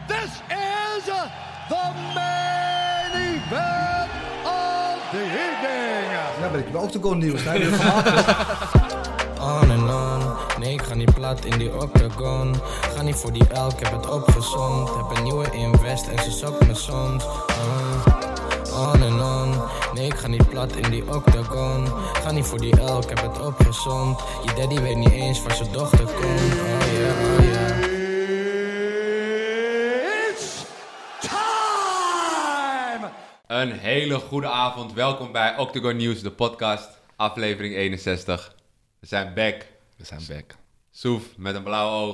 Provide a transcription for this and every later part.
This is the main event of the evening. Ja, ben ik bij Octagon nieuws. Daar heb je gemaakt. On en on, nee ik ga niet plat in die octagon. Ga niet voor die elk, ik heb het opgezond. Heb een nieuwe invest en ze zoekt me soms. On en on, nee ik ga niet plat in die octagon. Ga niet voor die elk, ik heb het opgezond. Je daddy weet niet eens waar zijn dochter komt. Oh yeah, oh yeah. It's time! Een hele goede avond. Welkom bij Octagon News, de podcast, aflevering 61. We zijn back. Soef met een blauw oog.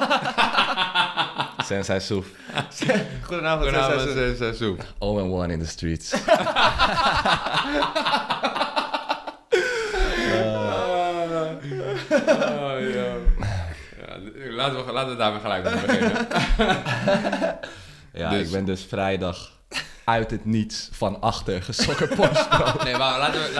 Sensei Soef. Goedenavond, Sensei Soef. 0-1 in the streets. Laten we daarmee gelijk beginnen. Ja, Dus- ik ben dus vrijdag uit het niets van achter gesokkenpost, bro. Nee, maar laten we...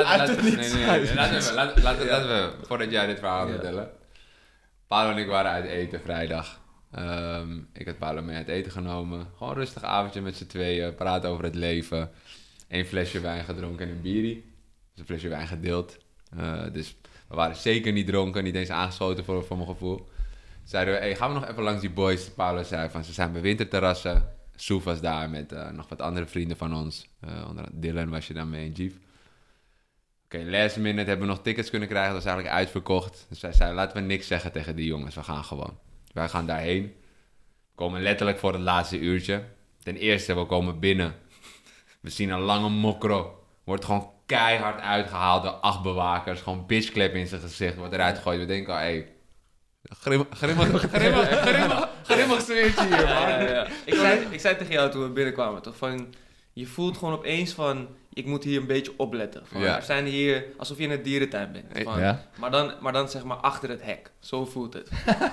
Laten we, voordat jij dit verhaal gaat vertellen. Paolo en ik waren uit eten vrijdag. Ik had Paolo mee uit eten genomen. Gewoon een rustig avondje met z'n tweeën. Praten over het leven. 1 flesje wijn gedronken en een bierie. Dus een flesje wijn gedeeld. Dus we waren zeker niet dronken. Niet eens aangeschoten voor mijn gevoel. Zeiden we, hey, gaan we nog even langs die boys. Paolo zei van, ze zijn bij winterterrassen. Soef was daar met nog wat andere vrienden van ons. Onder andere Dylan was je daar mee en Jeef. Oké, last minute hebben we nog tickets kunnen krijgen. Dat was eigenlijk uitverkocht. Dus wij zeiden, laten we niks zeggen tegen die jongens. We gaan gewoon. Wij gaan daarheen. We komen letterlijk voor het laatste uurtje. Ten eerste, we komen binnen. We zien een lange mokro. Wordt gewoon keihard uitgehaald door 8 bewakers. Gewoon bitchclap in zijn gezicht. Wordt eruit gegooid. We denken al, hey, grimmig sfeertje hier, man. Ja. Ik zei tegen jou toen we binnenkwamen, toch? Van, je voelt gewoon opeens van, ik moet hier een beetje opletten. Van, Ja. We zijn hier alsof je in een dierentuin bent. Van, Ja. maar dan zeg maar achter het hek. Zo voelt het.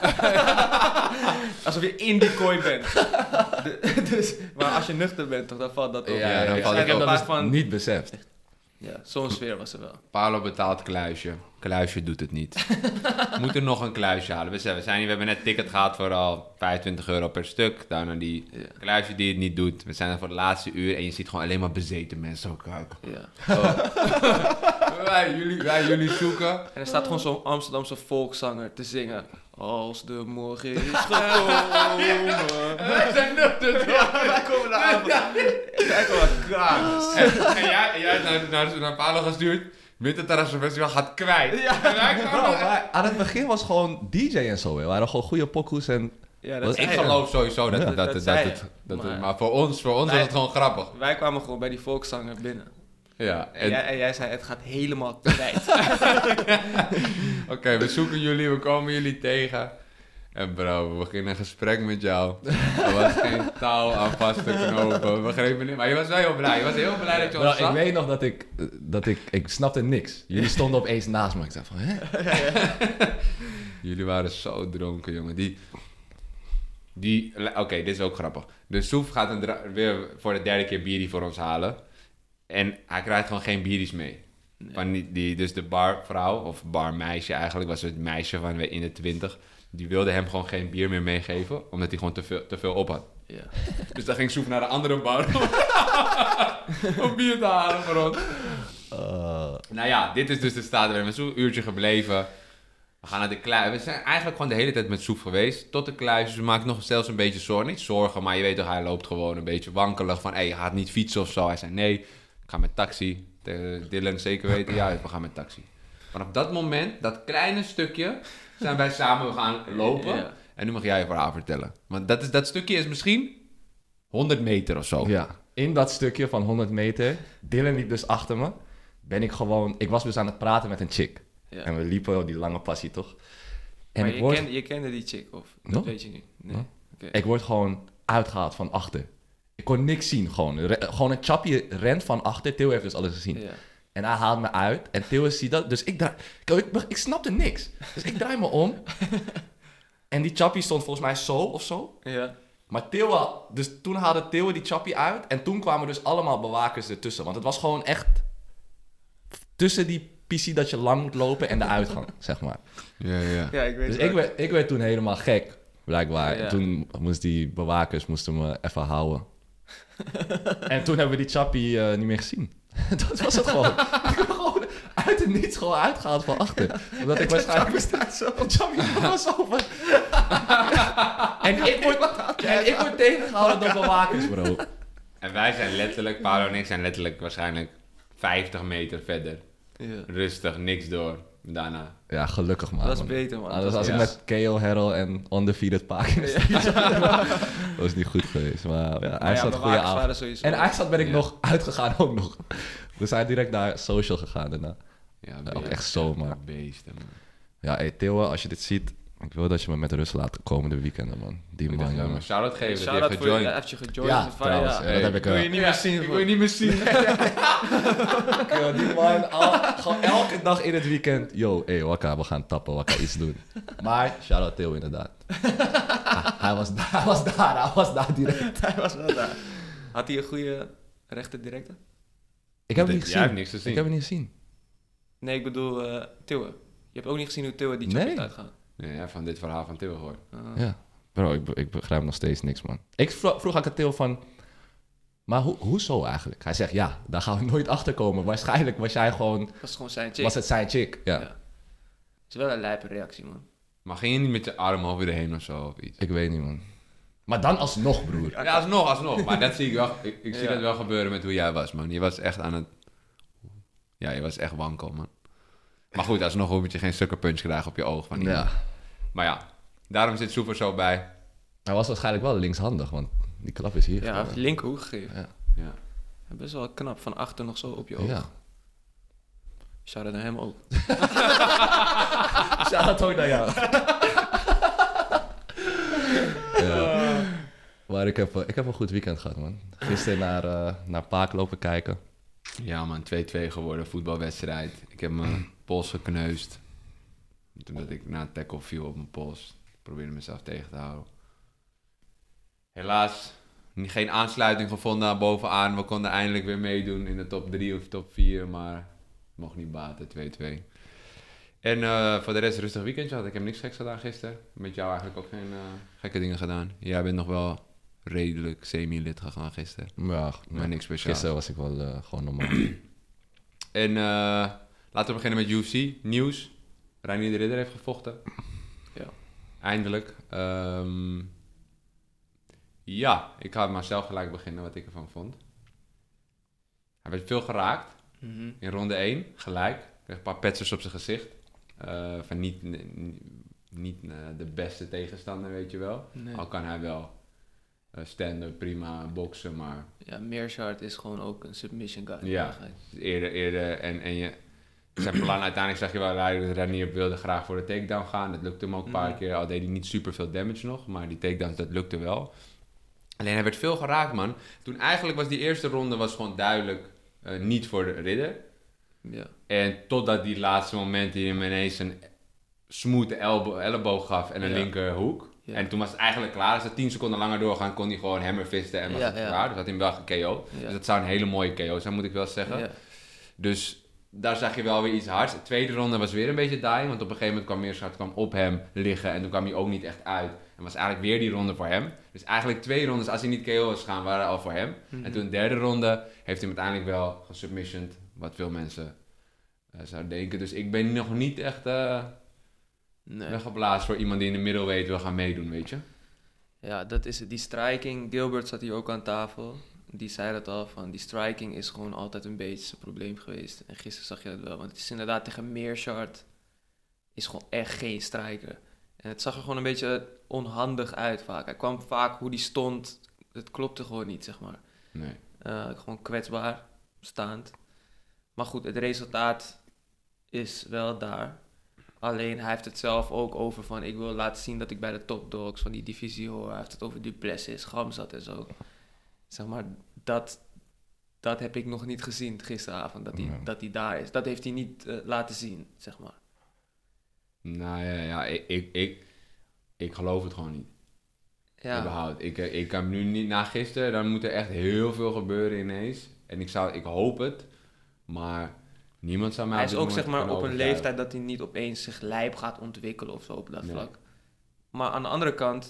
Alsof je in die kooi bent. Dus, maar als je nuchter bent, toch, dan valt dat op. Ja, dan valt ik het heb op. dat van, Niet beseft. ja, zo'n sfeer was er wel. Paolo betaalt kluisje. Kluisje doet het niet. We moeten nog een kluisje halen. We hebben net ticket gehad voor al €25 per stuk. Daarna die kluisje die het niet doet. We zijn er voor het laatste uur en je ziet gewoon alleen maar bezeten mensen ook kijken. Ja. Wij jullie zoeken. En er staat gewoon zo'n Amsterdamse volkszanger te zingen. Als de morgen is gekomen. Wij zijn nuchter. Wij komen naar avond. Kijk wel, kraas. En jij hebt naar Paolo gestuurd. Winterterrassenfestival gaat kwijt. Ja. En wij Bro, kwamen- maar aan het begin was gewoon DJ en zo. We waren gewoon goede pokoes en... Ja, Wat- Ik geloof sowieso dat Ja. maar voor ons was het gewoon grappig. Wij kwamen gewoon bij die volkszanger binnen. Ja, En jij zei, het gaat helemaal kwijt. Oké, we zoeken jullie, we komen jullie tegen. En bro, we beginnen een gesprek met jou. Er was geen touw aan vast te knopen. We begrepen niet, maar je was wel heel blij. Je was heel blij dat je Bro, ons ik zag. weet nog dat ik snapte niks. Jullie stonden opeens naast me. Ik zei van, hè? Jullie waren zo dronken, jongen. Oké, dit is ook grappig. De Soef gaat weer voor de 3e keer bierie voor ons halen. En hij krijgt gewoon geen bieries mee. Nee. Van dus de barvrouw, of barmeisje eigenlijk, was het meisje van in de 20. Die wilde hem gewoon geen bier meer meegeven, omdat hij gewoon te veel op had. Ja. Dus dan ging Soef naar de andere bar om bier te halen voor ons. Nou ja, dit is dus de staat. We hebben zo'n uurtje gebleven. We gaan naar de kluis. We zijn eigenlijk gewoon de hele tijd met Soef geweest. Tot de kluis. Dus we maken nog zelfs een beetje zorgen. Niet zorgen, maar je weet toch, hij loopt gewoon een beetje wankelig. Van, je gaat niet fietsen of zo. Hij zei, nee, ik ga met taxi. Dylan zeker weten, ja, we gaan met taxi. Vanaf dat moment, dat kleine stukje, zijn wij samen gaan lopen. Ja. En nu mag jij je verhaal vertellen. Want dat stukje is misschien 100 meter of zo. Ja, in dat stukje van 100 meter, Dylan liep dus achter me, ik was dus aan het praten met een chick. Ja. En we liepen die lange passie, toch? En Maar je kende die chick, of? Dat No? weet je niet. Nee. No? Oké. ik word gewoon uitgehaald van achter. Ik kon niks zien, gewoon. Gewoon een chappie rent van achter. Theo heeft dus alles gezien. Ja. En hij haalt me uit. En Theo ziet dat. Dus ik snapte niks. Dus ik draai me om. En die chappie stond volgens mij zo of zo. Ja. Maar Theo, dus toen haalde Theo die chappie uit. En toen kwamen dus allemaal bewakers ertussen. Want het was gewoon echt tussen die PC dat je lang moet lopen en de uitgang, zeg maar. Ja. Ja, ik weet Dus het. ik werd toen helemaal gek. Blijkbaar. Ja. Toen moesten die bewakers me even houden. En toen hebben we die chappie niet meer gezien. Dat was het gewoon. Ik heb gewoon uit het niets gewoon uitgehaald van achter. Omdat ik waarschijnlijk... staat zo. Chappie was over. en ik word tegengehouden door bewakers, bro. En wij zijn letterlijk, Paolo en ik zijn letterlijk waarschijnlijk 50 meter verder. Ja. Rustig, niks door. Daarna. Ja, gelukkig man. Dat is beter, man. Anders als ik Ja. met KO, Harrell en Undefeated Paak in de studio zat, dat was niet goed geweest. Maar ja, hij zat een goede avond. Sowieso. En eigenlijk ben ik Ja. nog uitgegaan ook nog. We zijn direct naar social gegaan daarna. Ja, ook echt zomaar. Beesten, man. Ja, hey Theo, als je dit ziet, ik wil dat je me met rust laat de komende weekenden, man. Die Ik man, mag wel jongen. een shout-out geven dat hij Shout-out heeft voor je, gejoined. heeft je gejoined. Ja, Van, trouwens, ja. dat heb ik Ik wil je niet meer zien. Ik wil je niet meer zien. Ja, die man, gewoon elke dag in het weekend. Yo, hey, wakka, we gaan tappen, wakka, iets doen. Maar, shout-out Theo inderdaad. Hij was daar direct. Hij was wel daar. Had hij een goede rechter directe? Ik heb het niet Jij hebt gezien. niks te zien. Ik heb het niet gezien. Nee, ik bedoel Tilwe. Je hebt ook niet gezien hoe Tilwe die Nee. chop heeft uitgaan. Nee, ja, van dit verhaal van Til gehoord. Ja. Bro, ik begrijp nog steeds niks, man. Ik vroeg aan Theo van... Maar hoezo eigenlijk? Hij zegt, ja, daar gaan we nooit achter komen. Waarschijnlijk was jij gewoon... Dat was gewoon zijn chick. Was het zijn chick? Ja. Ja. Het is wel een lijpe reactie, man. Maar ging je niet met je arm over erheen of zo of iets? Ik weet niet, man. Maar dan alsnog, broer. Ja, alsnog. Maar dat zie ik wel. Ik zie Ja. dat wel gebeuren met hoe jij was, man. Je was echt aan het... Ja, je was echt wankel, man. Maar goed, alsnog hoef je geen sucker punch krijgen op je oog van iemand. Ja. Maar ja, daarom zit Soever zo bij. Hij was waarschijnlijk wel linkshandig, want die klap is hier. Ja, hij heeft gewoon. linkerhoek gegeven. Ja. Ja. Best wel knap, van achter nog zo op je oog. Ja. Shout-out naar hem ook. Shout-out ook naar jou. Ja. Maar ik heb een goed weekend gehad, man. Gisteren naar Paak lopen kijken. Ja, man, 2-2 geworden, voetbalwedstrijd. Ik heb mijn pols gekneusd. Toen dat ik na een tackle viel op mijn pols. Ik probeerde mezelf tegen te houden. Helaas, geen aansluiting gevonden aan bovenaan. We konden eindelijk weer meedoen in de top 3 of top 4, maar het mocht niet baten, 2-2. En voor de rest rustig weekendje had. Ik heb niks geks gedaan gisteren. Met jou eigenlijk ook geen gekke dingen gedaan. Jij bent nog wel redelijk semi-lid gegaan gisteren. Ja, Maar niks speciaals. Gisteren was ik wel gewoon normaal. En laten we beginnen met UFC. Nieuws. Reinier de Ridder heeft gevochten. Ja. Eindelijk. Ja, ik ga maar zelf gelijk beginnen wat ik ervan vond. Hij werd veel geraakt. Mhm. In ronde 1, gelijk. Kreeg een paar petsers op zijn gezicht. Van niet de beste tegenstander, weet je wel. Nee. Al kan hij wel stand-up, prima boksen, maar Ja, Meerschaert is gewoon ook een submission guy. ja, eigenlijk. eerder en je... Zijn plan uiteindelijk zag je wel, Reinier wilde graag voor de takedown gaan. Dat lukte hem ook een paar keer, al deed hij niet super veel damage nog. Maar die takedowns, dat lukte wel. Alleen hij werd veel geraakt, man. Toen eigenlijk was die eerste ronde was gewoon duidelijk niet voor de Ridder. Ja. En totdat die laatste moment die hem ineens een smooth elleboog gaf en een Ja. linkerhoek. Ja. En toen was het eigenlijk klaar. Als het 10 seconden langer doorgaan, kon hij gewoon hammerfisten en was Ja, het ja. klaar. Dus had hij hem wel ge-KO. Ja. Dus dat zou een hele mooie KO zijn, moet ik wel zeggen. Ja. Dus daar zag je wel weer iets hards. De tweede ronde was weer een beetje dying, want op een gegeven moment kwam Meerschaert op hem liggen en toen kwam hij ook niet echt uit. En was eigenlijk weer die ronde voor hem. Dus eigenlijk 2 rondes, als hij niet KO was gegaan, waren al voor hem. En toen de derde ronde heeft hij hem uiteindelijk wel gesubmissioned, wat veel mensen zouden denken. Dus ik ben nog niet echt Nee. weggeblazen voor iemand die in de middleweight wil gaan meedoen, weet je. Ja, dat is het. Die striking, Gilbert zat hier ook aan tafel. Die zei dat al, van die striking is gewoon altijd een beetje een probleem geweest. En gisteren zag je dat wel, want het is inderdaad tegen Meerschaert is gewoon echt geen striker. En het zag er gewoon een beetje onhandig uit vaak. Hij kwam vaak hoe die stond, het klopte gewoon niet, zeg maar. Nee. Gewoon kwetsbaar, staand. Maar goed, het resultaat is wel daar. Alleen hij heeft het zelf ook over van... ik wil laten zien dat ik bij de top dogs van die divisie hoor. Hij heeft het over Duplessis, Gamzat en zo. Zeg maar, dat heb ik nog niet gezien gisteravond, dat hij daar is. Dat heeft hij niet laten zien, zeg maar. Nou ja, ik geloof het gewoon niet. Ja, Überhaupt. Ik kan nu niet, na gisteren, dan moet er echt heel veel gebeuren ineens. En ik hoop het, maar niemand zou mij hij op is dit ook moment zeg maar kunnen op een overtuigen. leeftijd dat hij niet opeens zich lijp gaat ontwikkelen of zo op dat Nee. vlak. Maar aan de andere kant,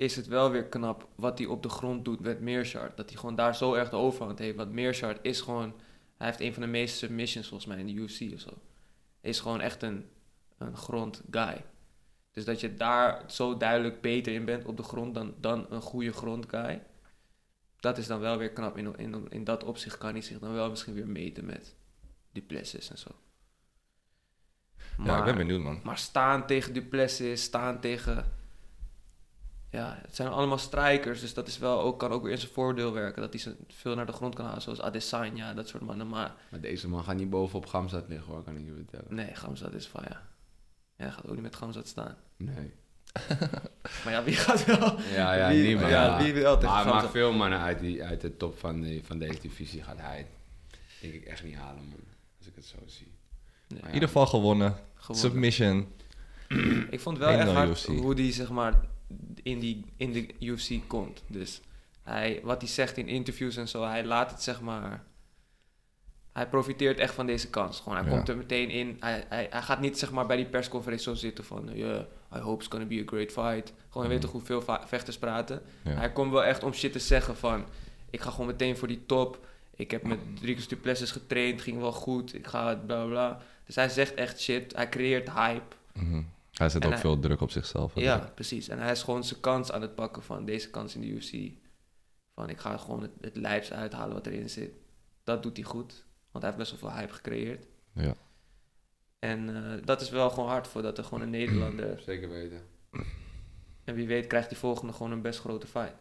is het wel weer knap wat hij op de grond doet met Meerschaert. Dat hij gewoon daar zo erg de overhand heeft. Want Meerschaert is gewoon... Hij heeft een van de meeste submissions volgens mij in de UFC of zo. Hij is gewoon echt een grond guy. Dus dat je daar zo duidelijk beter in bent op de grond dan een goede grond guy. Dat is dan wel weer knap. In dat opzicht kan hij zich dan wel misschien weer meten met Duplessis en zo. Ja, ik ben benieuwd, man. Maar staan tegen Duplessis, staan tegen... Ja, het zijn allemaal strijkers, dus dat is wel kan ook weer in zijn voordeel werken. Dat hij ze veel naar de grond kan halen, zoals Adesanya, dat soort mannen. Maar deze man gaat niet bovenop Gamzat liggen, hoor, kan ik je vertellen. nee, Gamzat is van ja. Hij gaat ook niet met Gamzat staan. Nee. Maar ja, wie gaat wel? Ja, wie, niemand. wie wil tegen maar Gamzat? veel mannen uit de top van deze divisie gaat hij, denk ik, echt niet halen, man. Als ik het zo zie. Nee. Maar In ieder geval gewonnen. Submission. Ik vond het wel echt 1-0 hard UFC. hoe die zeg maar in de UFC komt. Dus wat hij zegt in interviews en zo, hij laat het zeg maar... Hij profiteert echt van deze kans. Gewoon, hij komt er meteen in. Hij gaat niet zeg maar bij die persconferentie zo zitten van... I hope it's gonna be a great fight. Gewoon, je weet toch hoeveel vechters praten. Ja. Hij komt wel echt om shit te zeggen van... Ik ga gewoon meteen voor die top. Ik heb met Dricus Duplessis getraind. Ging wel goed. Ik ga het bla bla. Dus hij zegt echt shit. Hij creëert hype. Mhm. Hij zet ook veel druk op zichzelf. Ja, precies. En hij is gewoon zijn kans aan het pakken van deze kans in de UFC. Van ik ga gewoon het lijps uithalen wat erin zit. Dat doet hij goed. Want hij heeft best wel veel hype gecreëerd. Ja. En dat is wel gewoon hard voor dat er gewoon een Nederlander... Zeker weten. En wie weet krijgt die volgende gewoon een best grote fight.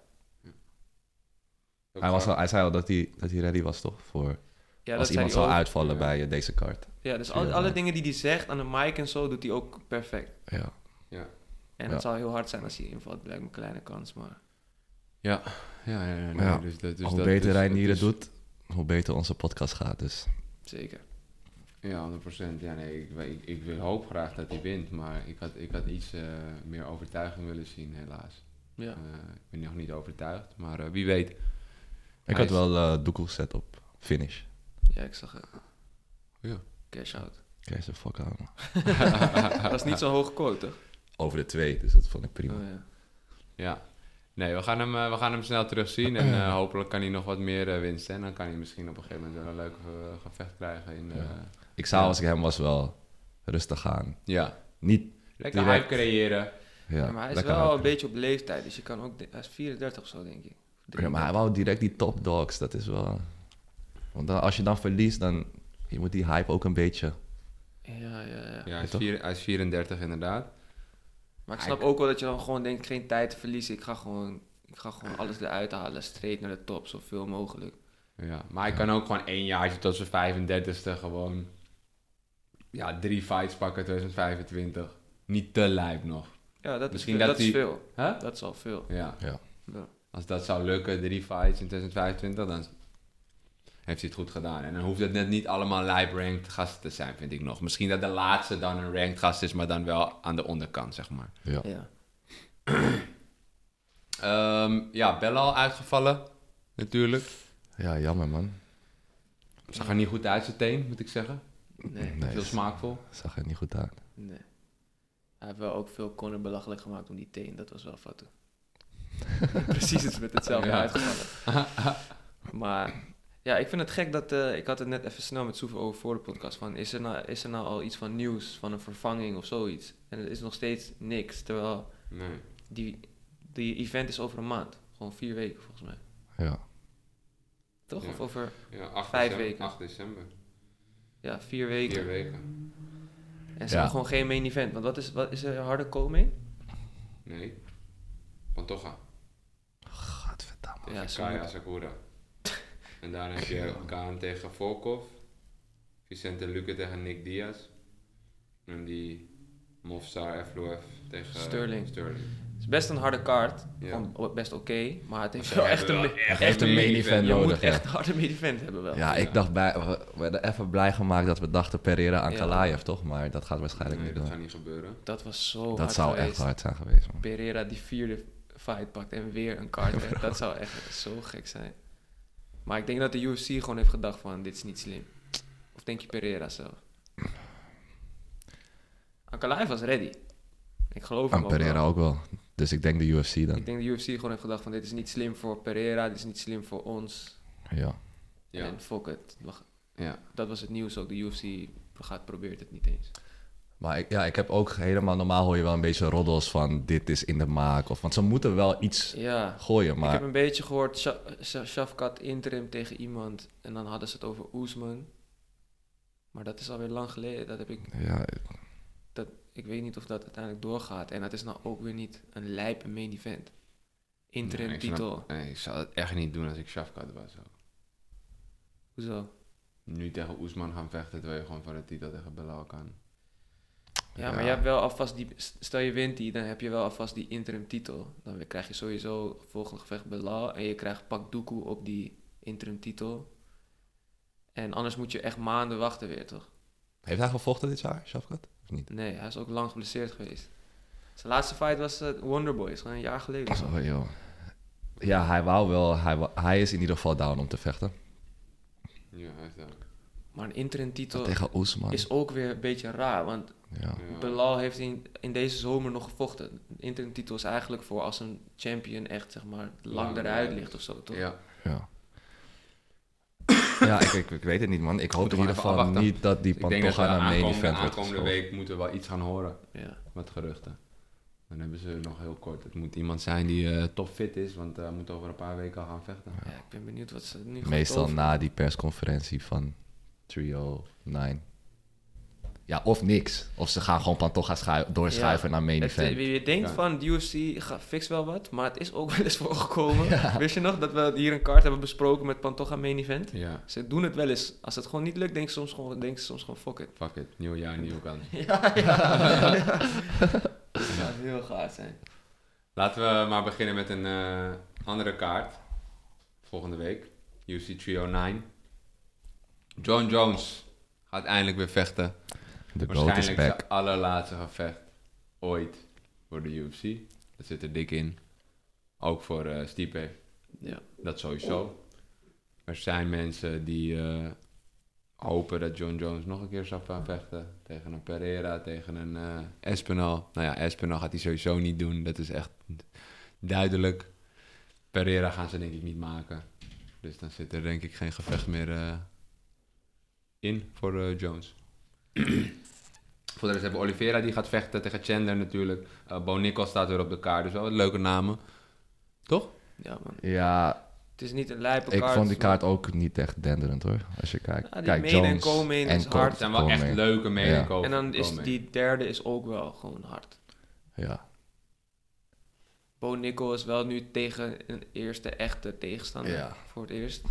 Hij zei al dat hij ready was, toch? Voor Ja, als dat iemand zei zou hij ook. uitvallen bij deze kaart. Ja, dus alle dingen die hij zegt aan de mic en zo doet hij ook perfect. Ja. En het zal heel hard zijn als hij invalt. Blijkt een kleine kans, maar... Ja. Ja. Dus Hoe beter Reinier het doet, hoe beter onze podcast gaat. Dus. Zeker. Ja, 100%. Ja, nee, ik wil hoop graag dat hij wint, maar ik had iets meer overtuiging willen zien, helaas. Ja. Ik ben nog niet overtuigd, maar wie weet. Ik had wel doekoe gezet op finish. Ja, ik zag het. Ja. Cash out. Kijk ze fuck aan. Dat is niet zo'n hoge quote, toch? Over de 2, dus dat vond ik prima. Oh, ja. Ja. Nee, we gaan hem snel terugzien en hopelijk kan hij nog wat meer winsten. En dan kan hij misschien op een gegeven moment wel een leuk gevecht krijgen. Ik zou als ik hem was wel rustig gaan. Ja. Niet Lekker direct. hype creëren. Ja, maar hij is lekker wel hype. een beetje op leeftijd, dus je kan ook... Hij is 34 of zo, denk ik. Ja, maar hij wou direct die top dogs, dat is wel... Want dan, als je dan verliest, dan... Je moet die hype ook een beetje... Ja. Ja, toch? hij is 34 inderdaad. Maar ik snap ook wel dat je dan gewoon denkt, geen tijd te verliezen. Ik ga gewoon alles eruit halen, straight naar de top, zoveel mogelijk. Ja, maar hij kan ook gewoon 1 jaartje tot zijn 35ste gewoon... Ja, 3 fights pakken 2025. Niet te lijp nog. Ja, dat Misschien is dat veel. hij- Dat is veel. Huh? Dat is al veel. Ja. Ja. Ja. Als dat zou lukken, 3 fights in 2025, dan heeft hij het goed gedaan. En dan hoeft het net niet allemaal lijp-ranked gasten te zijn, vind ik nog. Misschien dat de laatste dan een ranked gast is, maar dan wel aan de onderkant, zeg maar. Ja. Ja. Belal uitgevallen, natuurlijk. Ja, jammer man. Zag er niet goed uit zijn teen, moet ik zeggen. Nee. Veel smaakvol. Zag er niet goed uit. Nee. Hij heeft wel ook veel Conor belachelijk gemaakt om die teen. Dat was wel fout. Precies het met hetzelfde Ja. uitgevallen. Maar ja, ik vind het gek dat... ik had het net even snel met Soever over voor de podcast. Van, is er nou al iets van nieuws, van een vervanging of zoiets? En het is nog steeds niks. Terwijl Nee. die event is over een maand. Gewoon 4 weken volgens mij. Ja. Toch? Ja. Of over... Ja, 8 5 december, weken. 8 december. Ja, 4 weken. 4 weken. En ze hebben gewoon geen main event. Want wat is er een harde co-main? Nee. Pantoja. Gadverdamme. Ja, zo Kaya moet- Sakura. En daarna heb je Gaan tegen Volkov. Vicente Luque tegen Nick Diaz. En die Movsar Evloev tegen Sterling. Sterling. Het is best een harde kaart. Ja. Gewoon best oké. Maar het heeft Ze wel echt hebben een... wel echt echt een main event Je nodig. moet Ja. echt een harde main event hebben wel. Ja, ik dacht we werden even blij gemaakt dat we dachten Pereira aan Ja. Kalaev, toch? Maar dat gaat waarschijnlijk Nee, niet dat door. gaat niet gebeuren. Dat was zo Dat hard zou geweest. echt hard zijn geweest, man. Pereira die 4e fight pakt en weer een kaart heeft. Dat zou echt zo gek zijn. Maar ik denk dat de UFC gewoon heeft gedacht van, dit is niet slim. Of denk je Pereira zelf? Ankalaev was ready. Ik geloof hem En ook Pereira wel. ook wel. Dus ik denk de UFC dan. Ik denk de UFC gewoon heeft gedacht van dit is niet slim voor Pereira, dit is niet slim voor ons. Ja. Ja. En fuck it. Ja. Dat was het nieuws ook. De UFC probeert het niet eens. Maar ik heb ook helemaal... Normaal hoor je wel een beetje roddels van dit is in de maak. Want ze moeten wel iets Ja, gooien, ik maar... heb een beetje gehoord, Shavkat interim tegen iemand en dan hadden ze het over Ousmane. Maar dat is alweer lang geleden. Dat heb Ja, ik weet niet of dat uiteindelijk doorgaat. En dat is nou ook weer niet een lijpe main event. Interim Nee, titel. Ik zou het echt niet doen als ik Shavkat was. Ook. Hoezo? Nu tegen Ousmane gaan vechten, terwijl je gewoon voor de titel tegen Belal kan. Ja, maar je hebt wel alvast die... Stel je wint die, dan heb je wel alvast die interim titel. Dan krijg je sowieso volgende gevecht Belal. En je krijgt Pak Doekoe op die interim titel. En anders moet je echt maanden wachten weer, toch? heeft hij gevochten dit jaar, Shavkat? Of niet? Nee, hij is ook lang geblesseerd geweest. Zijn laatste fight was Wonderboy, is gewoon een jaar geleden of zo. Oh, joh. Ja, hij wou wel... Hij is in ieder geval down om te vechten. Ja, hij is dat. Maar een interim titel Tegen Ousmane. is ook weer een beetje raar. Want Ja. Ja. Belal heeft in deze zomer nog gevochten. De interim titel is eigenlijk voor als een champion echt, zeg maar, lang eruit ligt of zo, toch? Ja. Ja. Ja, ik weet het niet, man. Ik hoop Moeten in we ieder even geval afwachten. niet dat die Ik denk dat we Pantoja naar main event wordt aankomende geschoven. week moeten we wel iets gaan horen. Ja. Wat geruchten. Dan hebben ze nog heel kort. Het moet iemand zijn die topfit is, want hij moet over een paar weken al gaan vechten. Ja, ik ben benieuwd wat ze nu gaan Meestal toveren. na die persconferentie van Trio 9. Ja, of niks. Of ze gaan gewoon Pantoja doorschuiven naar main event. Je denkt Ja. van, de UFC fix wel wat, maar het is ook wel eens voorgekomen. Wist je nog dat we hier een kaart hebben besproken met Pantoja main event? Ja, Ze doen het wel eens. Als het gewoon niet lukt, denken ze soms gewoon fuck it. fuck it. Nieuw jaar, nieuwe kans. Dat zou heel gaaf zijn. Laten we maar beginnen met een andere kaart. Volgende week. UFC 309. John Jones gaat eindelijk weer vechten. De GOAT is Waarschijnlijk back. zijn allerlaatste gevecht ooit voor de UFC. Dat zit er dik in. Ook voor Stipe. Ja. Dat sowieso. Er zijn mensen die hopen dat John Jones nog een keer zou gaan vechten. Tegen een Pereira, tegen een Espinal. Nou ja, Espinal gaat hij sowieso niet doen. Dat is echt duidelijk. Pereira gaan ze denk ik niet maken. Dus dan zit er denk ik geen gevecht meer in voor Jones. Voor de rest hebben we Oliveira die gaat vechten tegen Chandler natuurlijk. Bo Nickel staat weer op de kaart. Dus wel wat leuke namen. Toch? Ja, man. Ja, Het is niet een lijpe ik kaart. vond die kaart ook niet echt denderend hoor. Als je kijkt. Ja, die Kijk, main en Jones co-main is co- hard. Het zijn wel echt co-main. leuke Ja. meningen. En dan is die derde is ook wel gewoon hard. Ja. Bo Nickel is wel nu tegen een eerste echte tegenstander Ja. voor het eerst.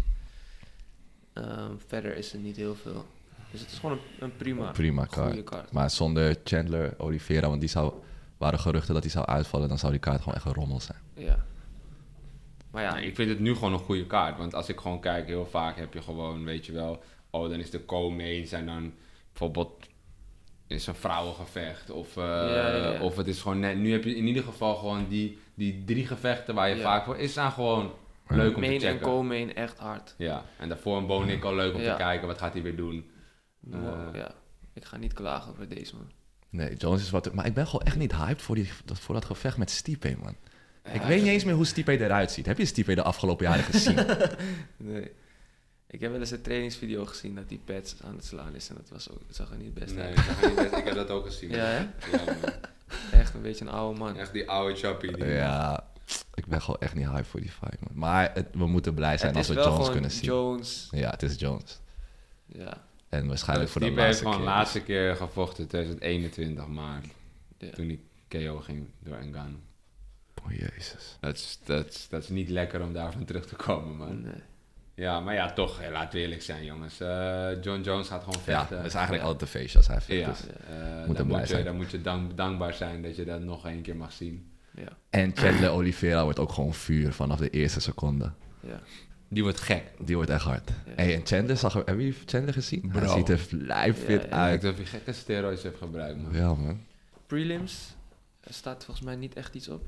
Verder is er niet heel veel. Dus het is gewoon een prima kaart. kaart. Maar zonder Chandler, Oliveira, want waren geruchten dat hij zou uitvallen, dan zou die kaart gewoon echt een rommel zijn. Ja. Maar ja, Ja, ik vind het nu gewoon een goede kaart. Want als ik gewoon kijk, heel vaak heb je gewoon, weet je wel... Oh, dan is de co-mains en dan bijvoorbeeld is een vrouwengevecht. Of, Ja. of het is gewoon net... Nu heb je in ieder geval gewoon die 3 gevechten waar je Ja. vaak voor... Is dan gewoon leuk om main te en checken. co-main echt hard. Ja, en daarvoor een Bo Nickel leuk om Ja. te kijken. Wat gaat hij weer doen? Ja, ik ga niet klagen over deze man. Nee, Jones is wat... Maar ik ben gewoon echt niet hyped voor dat gevecht met Stipe, man. Ik weet niet eens meer hoe Stipe eruit ziet. Heb je Stipe de afgelopen jaren gezien? Nee. Ik heb wel eens een trainingsvideo gezien dat die pads aan het slaan is en dat zag er niet best Nee, uit. dat ga niet best. Ik heb dat ook gezien. Ja, hè? Ja, man. Echt een beetje een oude man. Echt die oude chappie. Die Ja, ik ben gewoon echt niet hyped voor die fight, man. Maar we moeten blij zijn Het als is we wel Jones gewoon kunnen zien. Jones. Ja, het is Jones. Ja. En waarschijnlijk voor de Stipe heeft laatste gewoon keer. laatste keer gevochten 2021 maart. Ja. Toen die KO ging door Ngannou. Oh, jezus. Dat is niet lekker om daarvan terug te komen, man. Nee. Ja, maar ja, toch, laten we eerlijk zijn, jongens. John Jones gaat gewoon Ja, vechten. dat is eigenlijk altijd een feestje als hij vecht. Ja, Dus. dan, blij moet je, zijn. dan moet je dankbaar zijn dat je dat nog één keer mag zien. Ja. En Chandler Oliveira wordt ook gewoon vuur vanaf de eerste seconde. Ja. Die wordt gek. Die wordt echt hard. Ja. Hey, en Chandler, hebben jullie Chandler gezien? Hij Bro. ziet er lijf fit Ja, ja. Ik uit. weet of je gekke steroids heeft gebruikt, man. Ja, man. Prelims, er staat volgens mij niet echt iets op.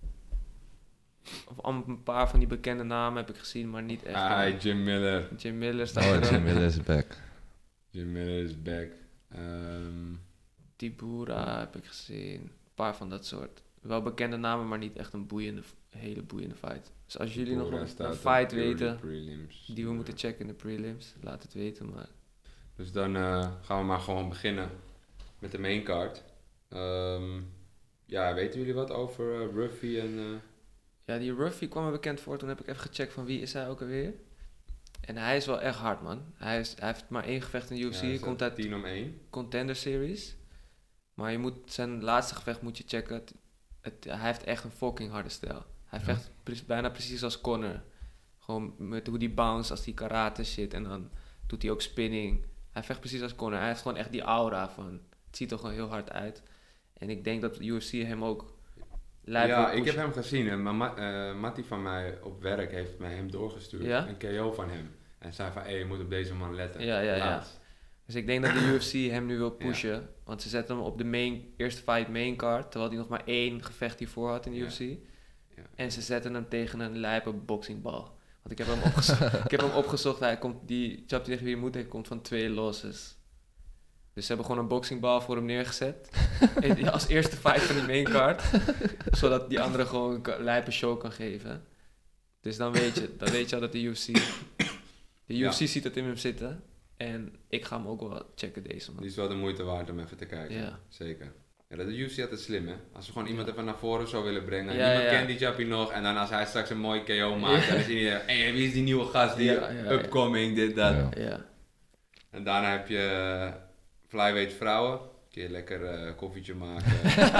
Of een paar van die bekende namen heb ik gezien, maar niet echt. Jim Miller. Jim Miller staat Oh, er Jim ook. Miller is back. Jim Miller is back. Tibura heb ik gezien. Een paar van dat soort. wel bekende namen, maar niet echt een hele boeiende fight. Dus als jullie nog Cora een staat op fight purely weten prelims. die we moeten checken in de prelims, laat het weten. Maar Dus dan gaan we maar gewoon beginnen met de main card. Ja, weten jullie wat over Ruffy en... ja, die Ruffy kwam me bekend voor. Toen heb ik even gecheckt van wie is hij ook alweer. En hij is wel echt hard, man. Hij heeft maar 1 gevecht in de UFC. ja, Komt uit 10 om 1. Contender Series. Maar zijn laatste gevecht moet je checken. Hij heeft echt een fucking harde stijl. Hij vecht bijna precies als Conor. Gewoon met hoe die bounce, als die karate shit. En dan doet hij ook spinning. Hij vecht precies als Conor. Hij heeft gewoon echt die aura van... Het ziet er gewoon heel hard uit. En ik denk dat de UFC hem ook... Ja, ik heb hem gezien. En Mattie van mij op werk heeft mij hem doorgestuurd. Ja? Een KO van hem. En zei van, je moet op deze man letten. Ja. Laatst. Dus ik denk dat de UFC hem nu wil pushen. Want ze zetten hem op de eerste fight main card. Terwijl hij nog maar 1 gevecht hiervoor had in de UFC. Ja. En ze zetten hem tegen een lijpe boxingbal. Want ik heb hem opgezocht. Die chap tegen wie hij moet, hij komt van 2 losses. Dus ze hebben gewoon een boxingbal voor hem neergezet. Als eerste fight van die main card. Zodat die andere gewoon een lijpe show kan geven. Dus dan weet je al dat de UFC... De UFC ziet het in hem zitten. En ik ga hem ook wel checken deze man. Die is wel de moeite waard om even te kijken. Ja. Zeker. Ja, dat de UFC altijd slim, hè? Als ze gewoon iemand even naar voren zou willen brengen. Ja, Niemand ja. kent die chappie nog. En dan als hij straks een mooi KO maakt, dan is iedereen... Hey, wie is die nieuwe gast? Die upcoming, dit, dat. Ja. En daarna heb je flyweight vrouwen. Kun je lekker koffietje maken.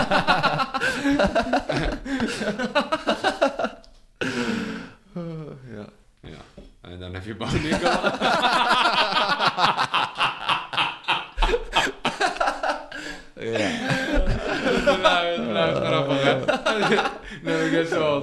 Ja. Ja. En dan heb je Bonico. Dat blijft grappig, hè? Nee, ik heb zo.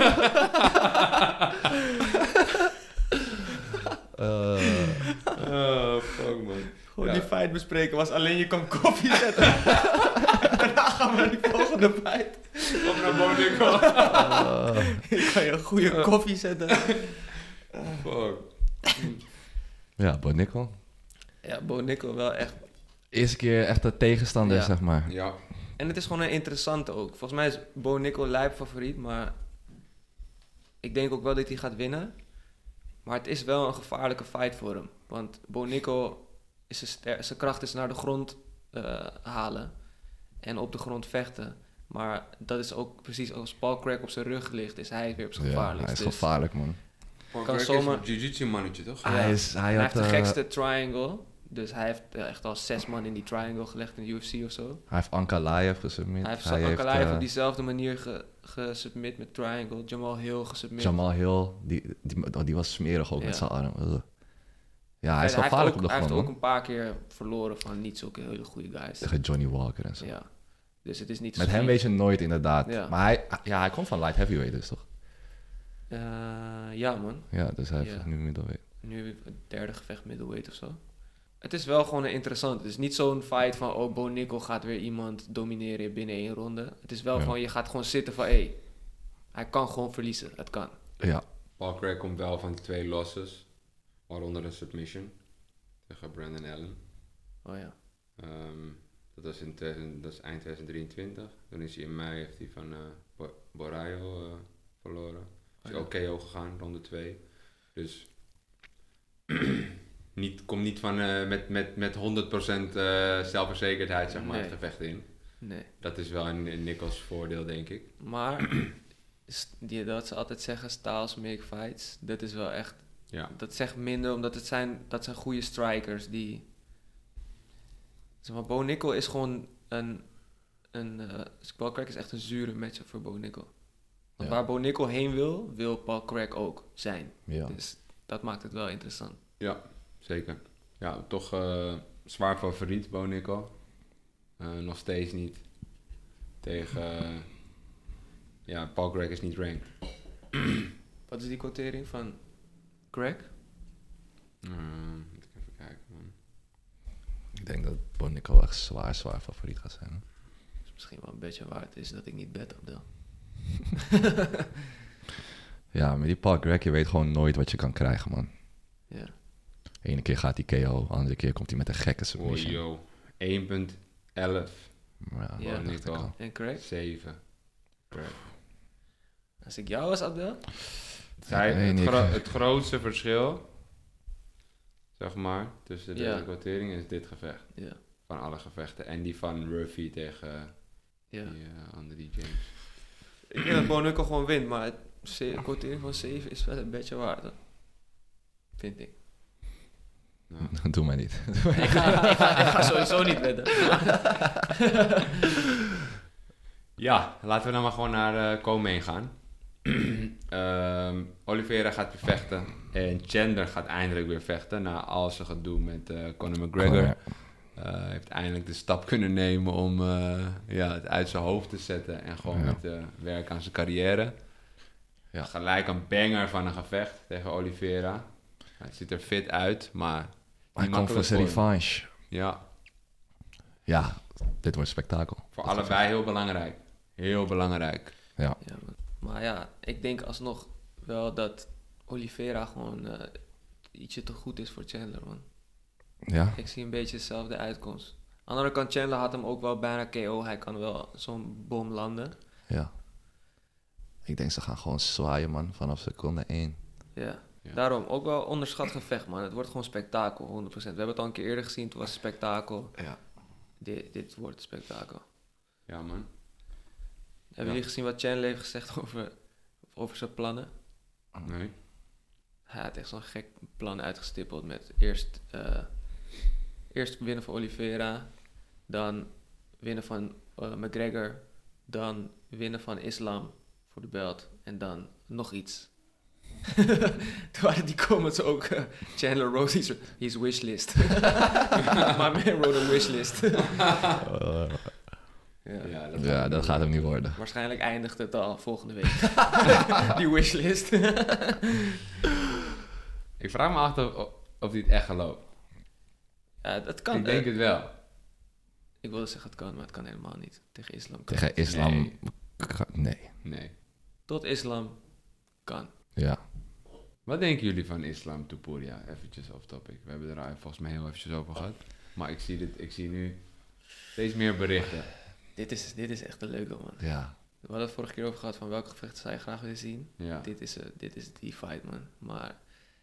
Oh, fuck man. Gewoon Ja. die fight bespreken was alleen je kan koffie zetten. Daarna gaan we naar die volgende fight. Op naar Bonico. Ik kan je een goede koffie zetten. Fuck. Ja, Bo Nickel. Ja, Bo Nickel wel echt. Eerste keer echt de tegenstander, Ja. zeg maar. Ja. En het is gewoon een interessante ook. Volgens mij is Bo Nickel lijp favoriet, maar ik denk ook wel dat hij gaat winnen. Maar het is wel een gevaarlijke fight voor hem. Want Bo Nickel, zijn kracht is naar de grond halen en op de grond vechten. Maar dat is ook precies als Paul Craig op zijn rug ligt, is hij weer op zijn Ja, gevaarlijkst. hij is Dus gevaarlijk, man. Kan zomaar- een jiu-jitsu mannetje, toch? Ja. Hij hij had, heeft de gekste triangle. Dus hij heeft echt al 6 man in die triangle gelegd in de UFC of zo. Hij heeft Ankalaev gesubmit. Hij heeft Ankalaev op diezelfde manier gesubmit met triangle. Jamal Hill gesubmit. Jamal Hill, die was smerig ook Ja. met zijn arm. Ja, hij is En gevaarlijk op de hij grond, heeft ook man. een paar keer verloren van niet zulke hele goede guys. Tegen Johnny Walker en zo. Ja. Dus het is niet Met zo hem niet- weet je nooit inderdaad. Ja. Maar hij komt van light heavyweight dus, toch? Ja man. Ja, dus hij Ja. heeft nu middleweight. Nu het 3e gevecht middleweight of zo. Het is wel gewoon een interessant. Het is niet zo'n fight van... Oh, Bo Nickel gaat weer iemand domineren binnen 1 ronde. Het is wel Ja. van... Je gaat gewoon zitten van... Hij kan gewoon verliezen. Het kan. Ja, Paul Craig komt wel van 2 losses. Waaronder een submission. Tegen Brandon Allen. Oh ja. Dat was dat is eind 2023. Toen is hij in mei heeft hij van Borayo verloren. Is ja. ook KO gegaan, ronde 2. Dus komt niet van met 100% zelfverzekerdheid zeg maar, Nee. het gevecht in. Nee. Dat is wel een Nichols voordeel, denk ik. Maar... dat ze altijd zeggen... Styles make fights. Dat is wel echt... Ja. Dat zegt minder... Omdat dat zijn goede strikers die... Zeg maar, Bo Nickel is gewoon Paul Craig is echt een zure matchup voor Bo Nickel. Want Ja. waar Bo Nickel heen wil Paul Craig ook zijn. ja. Dus dat maakt het wel interessant. Ja, zeker. Ja, toch zwaar favoriet, Bo Nickel. Nog steeds niet. Tegen... Paul Craig is niet ranked. Wat is die quotering van Craig? Moet ik even kijken, man. Ik denk dat Bo Nickel echt zwaar favoriet gaat zijn. Hè? Is misschien wel een beetje waard is dat ik niet bet op deel. Ja, met die Paul Craig, je weet gewoon nooit wat je kan krijgen, man. Ja. Ene keer gaat hij KO, andere keer komt hij met een gekke Oh, submission. yo. 1.11. Maar Ja. dat dacht ik Nickel. al. En Craig? 7. Als ik jou was, Abdel? Het grootste verschil, zeg maar, tussen de quotering is dit gevecht. Ja. Van alle gevechten. En die van Ruffy tegen die andere James. Ik denk dat Bo Knuckle gewoon wint, maar de quotering van 7 is wel een beetje waard. Hè? Vind ik. Nou. Doe mij niet. Ik ga sowieso niet wedden. Ja, laten we dan maar gewoon naar Co-Main gaan. Oliveira gaat weer vechten. En Chandler gaat eindelijk weer vechten. Na al zijn gedoe met Conor McGregor. Heeft eindelijk de stap kunnen nemen om het uit zijn hoofd te zetten. En gewoon met werken aan zijn carrière. Ja. Gelijk een banger van een gevecht tegen Oliveira. Hij ziet er fit uit, maar... Hij komt voor zijn revanche. Ja. Ja, dit wordt spektakel. Voor allebei heel belangrijk. Heel belangrijk. Ja. Maar ja, ik denk alsnog wel dat Oliveira gewoon ietsje te goed is voor Chandler, man. Ja? Ik zie een beetje dezelfde uitkomst. Aan de andere kant, Chandler had hem ook wel bijna KO. Hij kan wel zo'n bom landen. Ja. Ik denk ze gaan gewoon zwaaien, man, vanaf seconde 1. Ja. Daarom ook wel onderschat gevecht, man. Het wordt gewoon spektakel, 100%. We hebben het al een keer eerder gezien, toen was het spektakel. Ja. Dit wordt spektakel. Ja, man. Hebben jullie gezien wat Chandler heeft gezegd over zijn plannen? Nee. Hij had echt zo'n gek plan uitgestippeld met eerst winnen van Oliveira, dan winnen van McGregor, dan winnen van Islam voor de belt en dan nog iets. Toen waren die comments ook Chandler wrote his wishlist. My man wrote a wishlist. Dat gaat hem niet worden. Waarschijnlijk eindigt het al volgende week. Die wishlist. Ik vraag me af of hij het echt gelooft. Ja, dat kan. Ik denk het wel. Ik wilde zeggen het kan, maar het kan helemaal niet. Tegen islam kan. Tegen islam... Nee. Tot islam kan. Ja. Wat denken jullie van Islam Topuria? Eventjes off topic. We hebben er volgens mij heel eventjes over gehad. Maar ik zie nu steeds meer berichten. Dit is echt een leuke, man. Ja. We hadden het vorige keer over gehad van welke gevechten zou je graag willen zien. Ja. Dit is die fight, man. Maar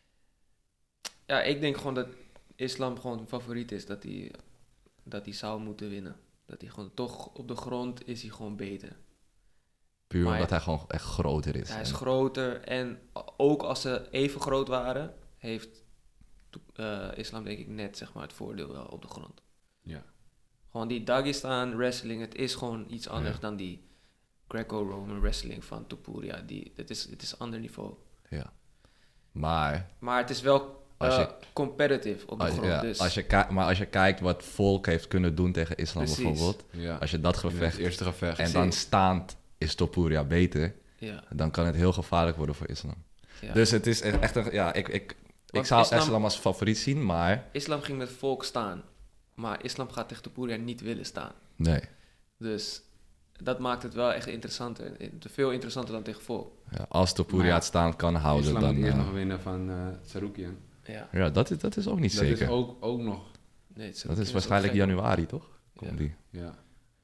ja, ik denk gewoon dat islam gewoon een favoriet is. Dat hij zou moeten winnen. Dat hij gewoon toch op de grond is hij gewoon beter. Puur omdat hij gewoon echt groter is. Hij is groter en ook als ze even groot waren, heeft islam denk ik net zeg maar het voordeel wel op de grond. Ja. Gewoon die Dagestan wrestling, het is gewoon iets anders dan die Greco-Roman wrestling van Topuria. Het is een ander niveau. Ja. Maar het is wel competitive op de grond. Ja, dus. als je kijkt wat Volk heeft kunnen doen tegen islam bijvoorbeeld. Ja. Als je dat gevecht... Het eerste gevecht. En dan staand is Topuria beter. Ja. Dan kan het heel gevaarlijk worden voor islam. Ja. Dus het is echt een... Ja, ik zou islam als favoriet zien, maar... Islam ging met Volk staan. Maar islam gaat tegen Topuria niet willen staan. Nee. Dus dat maakt het wel echt interessanter. Veel interessanter dan tegen Volk. Ja, als Topuria het staan kan houden, Islam dan... moet eerst nog winnen van Sarukian. Ja, dat is ook niet zeker. Dat is ook nog... Nee, dat is waarschijnlijk januari, toch? Komt die. Ja.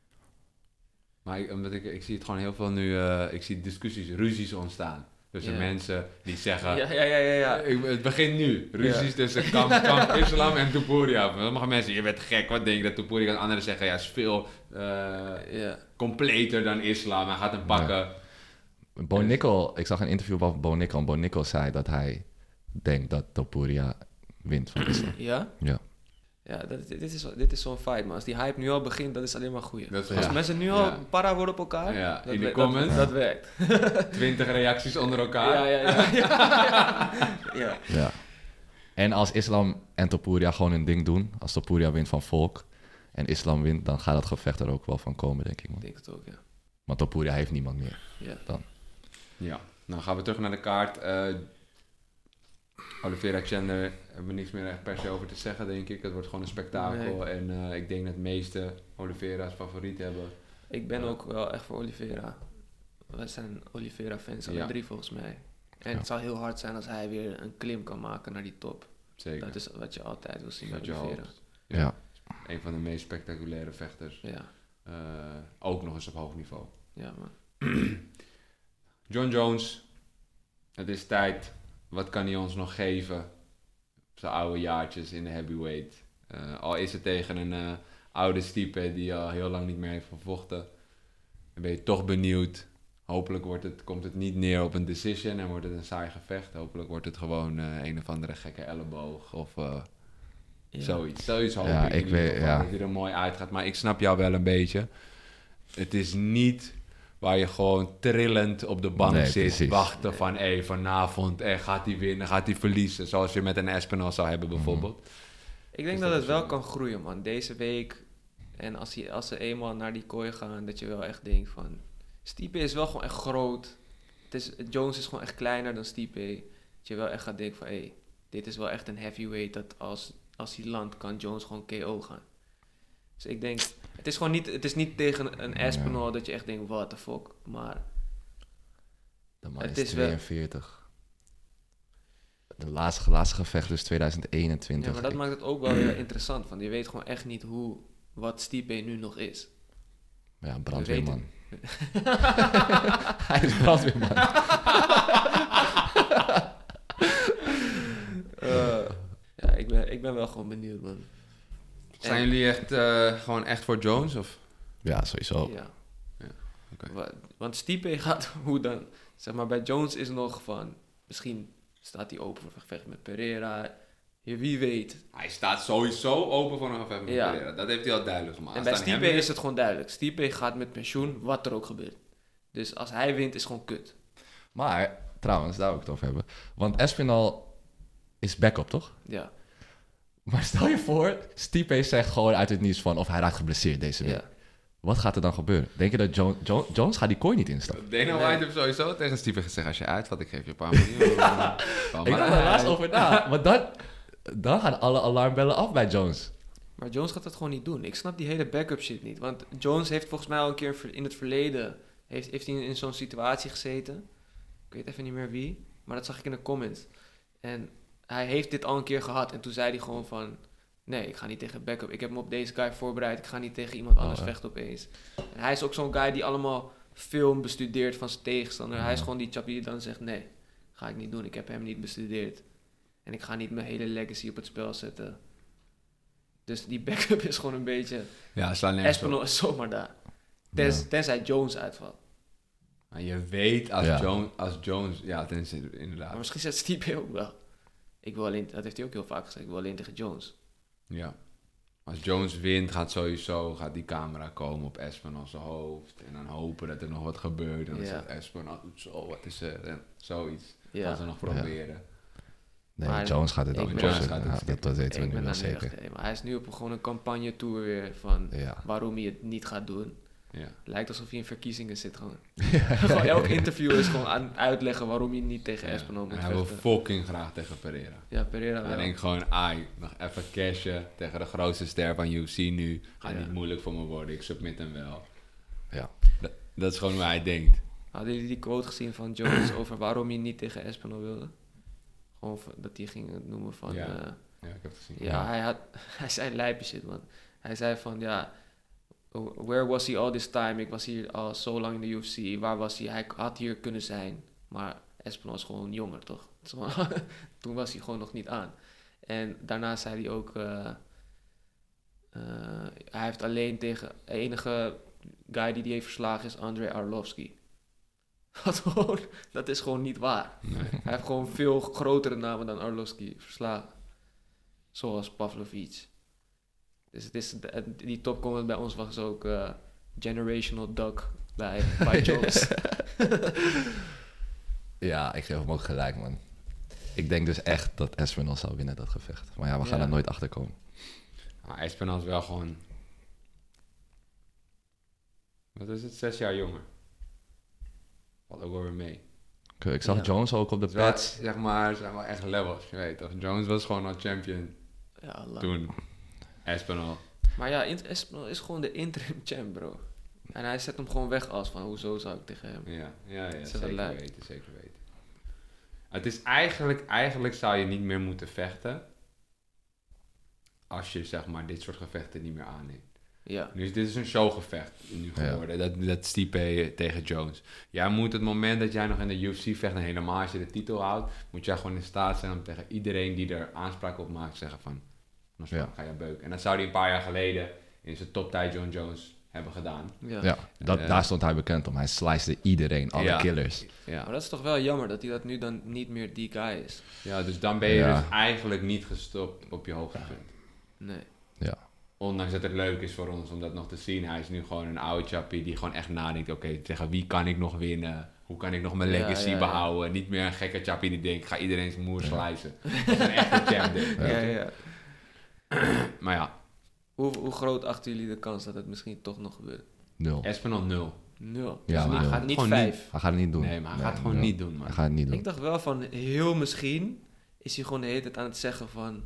Maar ik zie het gewoon heel veel nu... ik zie discussies, ruzies ontstaan. Tussen mensen die zeggen... Ja. Het begint nu. Ruzies tussen kamp Islam en Topuria. Sommige mensen, je bent gek, wat denk je dat Topuria kan? Anderen zeggen, is veel completer dan islam. Hij gaat hem pakken. Bo Nickel, ik zag een interview van Bo Nickel. En Bo Nickel zei dat hij denkt dat Topuria wint van islam. Ja? Ja. Ja, dit is zo'n fight, maar als die hype nu al begint, dat is alleen maar goed. Als mensen nu al para worden op elkaar, in de comments, dat werkt. 20 reacties onder elkaar. Ja. En als islam en Topuria gewoon hun ding doen, als Topuria wint van Volk en islam wint, dan gaat dat gevecht er ook wel van komen, denk ik. Man. Ik denk het ook, ja. Want Topuria heeft niemand meer. Ja. Dan. Ja, nou gaan we terug naar de kaart. Oliveira Chandler hebben we niks meer echt per se over te zeggen, denk ik. Het wordt gewoon een spektakel. Nee. En ik denk dat de meeste Oliveira's favoriet hebben. Ik ben ook wel echt voor Oliveira. Wij zijn Oliveira-fans, alle drie volgens mij. En het zou heel hard zijn als hij weer een klim kan maken naar die top. Zeker. Dat is wat je altijd wil zien bij je Oliveira. Ja. Een van de meest spectaculaire vechters. Ja. Ook nog eens op hoog niveau. Ja, man. John Jones, het is tijd. Wat kan hij ons nog geven? Op zijn oude jaartjes in de heavyweight. Al is het tegen een oude Stipe die al heel lang niet meer heeft gevochten. Dan ben je toch benieuwd. Hopelijk komt het niet neer op een decision en wordt het een saai gevecht. Hopelijk wordt het gewoon een of andere gekke elleboog of zoiets. Zoiets hoop Ja, ik in ik ieder weet- geval, ja. dat hij er mooi uitgaat. Maar ik snap jou wel een beetje. Het is niet waar je gewoon trillend op de bank Nee, zit. precies. Wachten van vanavond gaat hij winnen, gaat hij verliezen. Zoals je met een Espinal zou hebben bijvoorbeeld. Ik denk Dus dat dat het is wel wel- kan groeien, man. Deze week. En als ze eenmaal naar die kooi gaan, dat je wel echt denkt van... Stipe is wel gewoon echt groot. Jones is gewoon echt kleiner dan Stipe. Dat je wel echt gaat denken van... dit is wel echt een heavyweight dat als hij landt, kan Jones gewoon KO gaan. Dus ik denk... Het is niet tegen een Aspinall dat je echt denkt, what the fuck. Maar De man Het is is wel- 42. De laatste gevecht dus 2021. ja, maar dat maakt het ook wel weer interessant. Want je weet gewoon echt niet wat Stipe nu nog is. Ja, een brandweerman. We Hij is brandweerman. Ja, ik ben wel gewoon benieuwd, man. Zijn jullie echt gewoon echt voor Jones? Of? Ja, sowieso. Ja. Ja, oké. Want Stipe gaat hoe dan? Zeg maar, bij Jones is nog van... Misschien staat hij open voor een gevecht met Pereira. Wie weet. Hij staat sowieso open voor een gevecht met Ja. Pereira. Dat heeft hij al duidelijk gemaakt. En bij Als het aan Stipe hem is het gewoon duidelijk. Stipe gaat met pensioen, wat er ook gebeurt. Dus als hij wint, is gewoon kut. Maar, trouwens, daar wil ik het over hebben. Want Espinal is backup, toch? Ja. Maar stel je voor, Stipe zegt gewoon uit het nieuws van... of hij raakt geblesseerd deze week. Ja. Wat gaat er dan gebeuren? Denk je dat Jones gaat die kooi niet instappen? Dana Nee. White heeft sowieso tegen Steven gezegd... als je uitvalt, ik geef je een paar miljoen. Ik dacht er laatst over na. Maar dan gaan alle alarmbellen af bij Jones. Maar Jones gaat dat gewoon niet doen. Ik snap die hele backup shit niet. Want Jones heeft volgens mij al een keer in het verleden... heeft hij in zo'n situatie gezeten. Ik weet even niet meer wie. Maar dat zag ik in de comments. En hij heeft dit al een keer gehad. En toen zei hij gewoon van... Nee, ik ga niet tegen backup. Ik heb me op deze guy voorbereid. Ik ga niet tegen iemand anders vechten opeens. En hij is ook zo'n guy die allemaal film bestudeert van zijn tegenstander. Hij is gewoon die chap die dan zegt... Nee, ga ik niet doen. Ik heb hem niet bestudeerd. En ik ga niet mijn hele legacy op het spel zetten. Dus die backup is gewoon een beetje... Ja, slaan nergens op. Espinal is zomaar daar. Tenzij Jones uitvalt. Maar je weet als, Ja. Jones... Ja, tenzij inderdaad. Maar misschien zegt Stipe ook wel. Ik wil alleen... Dat heeft hij ook heel vaak gezegd. Ik wil alleen tegen Jones. Ja. Als Jones wint, gaat die camera komen op Espinal zijn hoofd. En dan hopen dat er nog wat gebeurt. En dan Ja. zegt Espinal, zo, wat is er? En zoiets. Ja. Gaan ze nog proberen. Nee, Maar Jones gaat het ik ook ben- lossen. Jones gaat het Ja, dat weten we Ik nu ben wel daar nu zeker. echt... Maar hij is nu op gewoon een campagne-tour weer van... Ja. Waarom hij het niet gaat doen. Ja. Lijkt alsof hij in verkiezingen zit gewoon. Gewoon elk interview is gewoon aan het uitleggen waarom hij niet tegen Espinal En moet hij wil vechten. fucking graag tegen Pereira. Ja, Pereira Dan wel. denk ik gewoon, nog even cashen tegen de grootste ster van UFC nu. Gaat Ja. niet moeilijk voor me worden, ik submit hem wel. Ja. Dat is gewoon hoe hij denkt. Hadden jullie die quote gezien van Jones over waarom hij niet tegen Espinal wilde? Gewoon dat hij ging noemen van... Ja. Ja, Ja, ik heb het gezien. hij zei lijpe shit, man. Hij zei van, ja... Where was he all this time? Ik was hier al zo lang in de UFC. Waar was hij? Hij had hier kunnen zijn. Maar Espinal is gewoon jonger, toch? Het is gewoon- Toen was hij gewoon nog niet aan. En daarna zei hij ook... hij heeft alleen tegen... De enige guy die hij heeft verslagen is Andrei Arlovski. Dat is gewoon niet waar. Nee. Hij heeft gewoon veel grotere namen dan Arlovski verslagen. Zoals Pavlovic. Dus het is, die topcomment bij ons was ook Generational Duck bij Jones. Ja, ik geef hem ook gelijk, man. Ik denk dus echt dat Espinal zal winnen dat gevecht. Maar ja, we gaan Ja. er nooit achter komen. Maar Espinal is wel gewoon... Wat is het? 6 jaar jonger. Valt ook wel weer mee. Ik zag Ja. Jones ook op de Het is wel, pads. zeg maar echt levels, je weet toch. Jones was gewoon al champion Ja, lang. toen. Espinal. Maar ja, Espinal is gewoon de interim champ, bro. En hij zet hem gewoon weg als van, hoezo zou ik tegen hem? Ja, is wel zeker leuk. weten, zeker weten. Het is eigenlijk zou je niet meer moeten vechten als je zeg maar dit soort gevechten niet meer aanneemt. Ja. Nu, dit is een showgevecht nu geworden. Dat Stipe tegen Jones. Jij moet het moment dat jij nog in de UFC vecht en helemaal als je de titel houdt, moet jij gewoon in staat zijn om tegen iedereen die er aanspraak op maakt zeggen van, ga je beuken. En dat zou hij een paar jaar geleden in zijn toptijd John Jones hebben gedaan. Ja. Daar stond hij bekend om. Hij slicede iedereen, alle killers. Ja. Maar dat is toch wel jammer dat hij dat nu dan niet meer die guy is. Ja, dus dan ben je dus eigenlijk niet gestopt op je hoogtepunt. Nee. Ja. Ondanks dat het leuk is voor ons om dat nog te zien. Hij is nu gewoon een oude chappie die gewoon echt nadenkt. Oké, tegen wie kan ik nog winnen? Hoe kan ik nog mijn legacy behouden? Niet meer een gekke chappie die denkt, ik ga iedereen zijn moer slicen. Dat is een echte champ, denk ik. Ja. Maar ja. Hoe groot achten jullie de kans dat het misschien toch nog gebeurt? 0. Espinal 0. 0. Ja, Dus maar hij gaat niet gewoon 5. Hij gaat het niet doen. Nee, maar hij gaat het gewoon niet doen, man. Hij gaat het niet doen. Ik dacht wel van, heel misschien is hij gewoon de hele tijd aan het zeggen van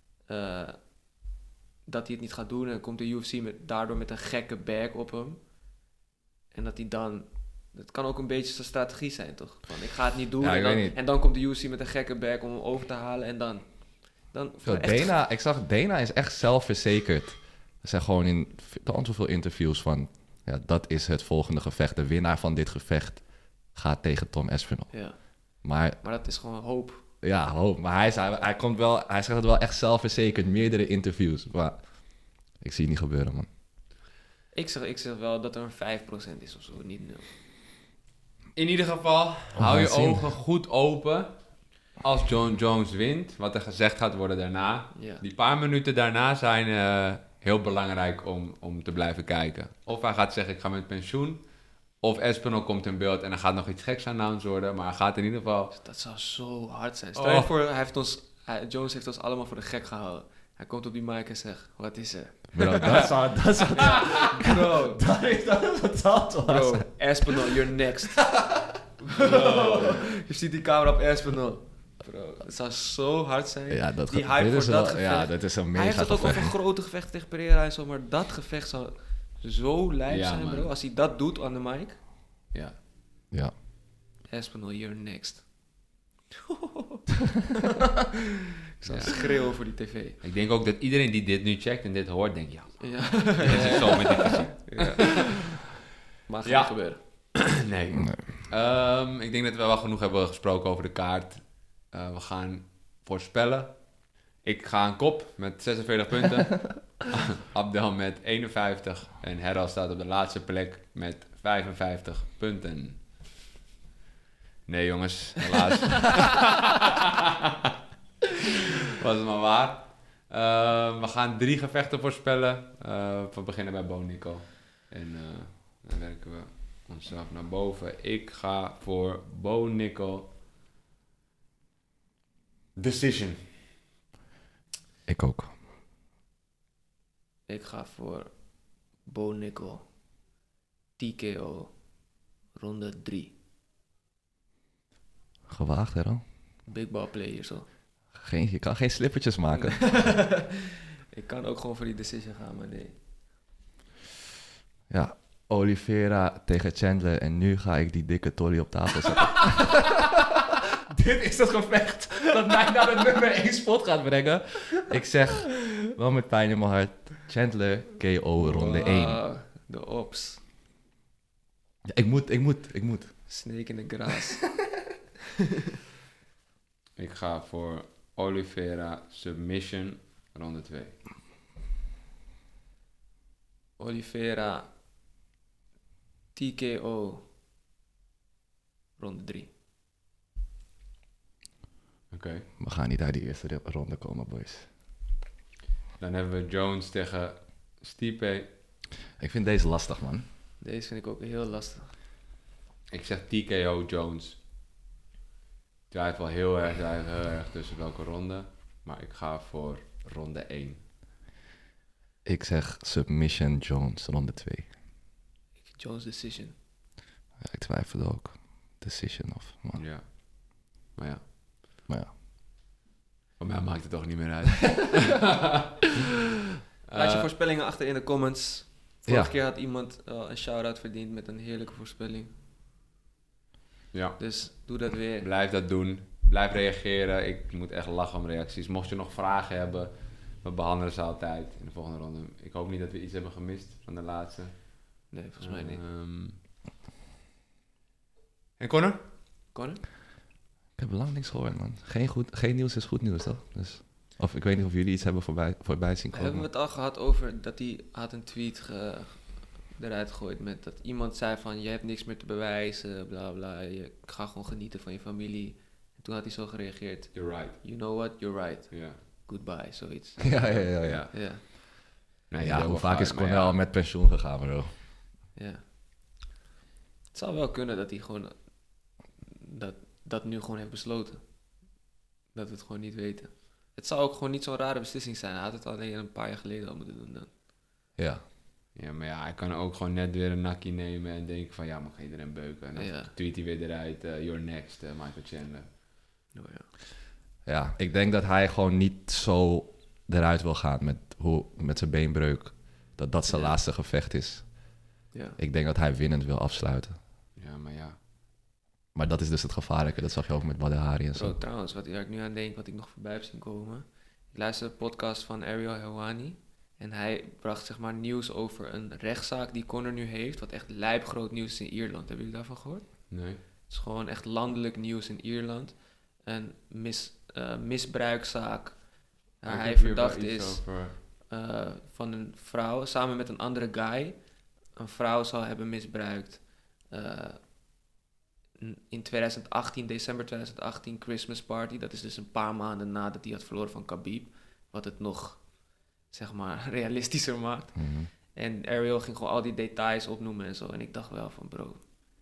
dat hij het niet gaat doen. En dan komt de UFC daardoor met een gekke bag op hem. En dat hij dan... Dat kan ook een beetje zijn strategie zijn, toch? Van, ik ga het niet doen. Ja, en dan komt de UFC met een gekke bag om hem over te halen. En dan Ik zag Dana is echt zelfverzekerd. Hij zei gewoon in zoveel interviews van, ja, dat is het volgende gevecht. De winnaar van dit gevecht gaat tegen Tom Aspinall. Ja. Maar dat is gewoon hoop. ja, hoop. Maar hij zegt het wel echt zelfverzekerd, meerdere interviews. Maar ik zie het niet gebeuren, man. Ik zeg wel dat er een 5% is of zo, niet 0. In ieder geval, hou je ogen goed open als John Jones wint. Wat er gezegd gaat worden daarna. Ja. Die paar minuten daarna zijn heel belangrijk om te blijven kijken. Of hij gaat zeggen, ik ga met pensioen. Of Espinal komt in beeld en er gaat nog iets geks announced worden. Maar hij gaat in ieder geval... Dat zou zo hard zijn. Stel je voor, Jones heeft ons allemaal voor de gek gehouden. Hij komt op die mic en zegt, wat is er? Bro, dat zou Bro, dat is totaal te hard bro, zijn. Espinal, you're next. Bro, je ziet die camera op Espinal. Bro, het zou zo hard zijn. Ja, die hype voor dat gevecht. Ja, dat is een mega Hij heeft het ook gevecht. over grote gevechten tegen Pereira en zo, maar dat gevecht zou zo lijp zijn, man. bro. Als hij dat doet aan de mic. Ja. Ja. Espinal, you're next. Ik zou schreeuwen voor die tv. Ik denk ook dat iedereen die dit nu checkt en dit hoort, denkt, ja, Ja. dit is zo met die fysiek. Maar gaat Ja. niet gebeuren. Nee. Ik denk dat we wel genoeg hebben gesproken over de kaart. We gaan voorspellen. Ik ga aan kop met 46 punten. Abdel met 51. En Herald staat op de laatste plek met 55 punten. Nee jongens, helaas. Was het maar waar. We gaan 3 gevechten voorspellen. We beginnen bij Bo Nico. En dan werken we onszelf naar boven. Ik ga voor Bo Nico. Decision. Ik ook. Ik ga voor Bo Nickel. TKO. Ronde 3. Gewaagd, hè dan? Big ball player zo. Je kan geen slippertjes maken. Ik kan ook gewoon voor die decision gaan, maar nee. Ja, Oliveira tegen Chandler en nu ga ik die dikke tolly op tafel zetten. Dit is het gevecht dat mij naar de nummer 1 spot gaat brengen. Ik zeg, wel met pijn in mijn hart, Chandler KO ronde 1. De ops. Ja, ik moet. Snake in the grass. Ik ga voor Oliveira submission ronde 2. Oliveira. TKO. Ronde 3. Oké. We gaan niet uit die eerste ronde komen, boys. Dan hebben we Jones tegen Stipe. Ik vind deze lastig, man. Deze vind ik ook heel lastig. Ik zeg TKO Jones. Ik twijfel heel erg tussen welke ronde. Maar ik ga voor ronde 1. Ik zeg submission Jones, ronde 2. Jones decision. Ja, ik twijfel ook. Decision of... Man. Ja. Maar ja. Maar ja. Voor mij maakt het toch niet meer uit. Laat je voorspellingen achter in de comments. Vorige Ja. keer had iemand een shout-out verdiend met een heerlijke voorspelling. Ja. Dus doe dat weer. Blijf dat doen. Blijf reageren. Ik moet echt lachen om reacties. Mocht je nog vragen hebben, We behandelen ze altijd in de volgende ronde. Ik hoop niet dat we iets hebben gemist van de laatste. Nee, volgens mij niet. En Connor? Connor? Ik heb lang niks gehoord, man. Geen nieuws is goed nieuws, toch? Dus, of ik weet niet of jullie iets hebben voorbij zien komen. Hebben we het al gehad over dat hij had een tweet eruit gegooid met dat iemand zei van je hebt niks meer te bewijzen, bla bla, je ga gewoon genieten van je familie. En toen had hij zo gereageerd, You're right. you know what, you're right, Ja. Goodbye, zoiets. Ja. Ja, Nee, Ja, hoe wel vaak is maar Cornel ja. met pensioen gegaan, bro? ja. Het zou wel kunnen dat hij gewoon dat nu gewoon heeft besloten. Dat we het gewoon niet weten. Het zou ook gewoon niet zo'n rare beslissing zijn. Hij had het alleen een paar jaar geleden al moeten doen dan. Ja. Ja, maar ja, hij kan ook gewoon net weer een nakkie nemen en denken van ja, mag iedereen beuken. En dan Ja. tweet hij weer eruit, you're next, Michael Chandler. Oh, ja. Ja, ik denk dat hij gewoon niet zo eruit wil gaan met zijn beenbreuk. Dat zijn Ja. laatste gevecht is. Ja. Ik denk dat hij winnend wil afsluiten. Ja, maar ja. Maar dat is dus het gevaarlijke. Dat zag je ook met Badr Hari en zo. Bro, trouwens, waar ik nu aan denk, wat ik nog voorbij heb zien komen. Ik luisterde de podcast van Ariel Helwani. En hij bracht zeg maar nieuws over een rechtszaak die Conor nu heeft. Wat echt lijpgroot nieuws is in Ierland. Hebben jullie daarvan gehoord? Nee. Het is gewoon echt landelijk nieuws in Ierland. Een misbruikzaak. Waar Ik hij heb hier verdacht wel iets is over- van een vrouw samen met een andere guy. Een vrouw zou hebben misbruikt. In 2018, december 2018, Christmas party. Dat is dus een paar maanden nadat hij had verloren van Khabib. Wat het nog, zeg maar, realistischer maakt. Mhm. En Ariel ging gewoon al die details opnoemen en zo. En ik dacht wel van, bro.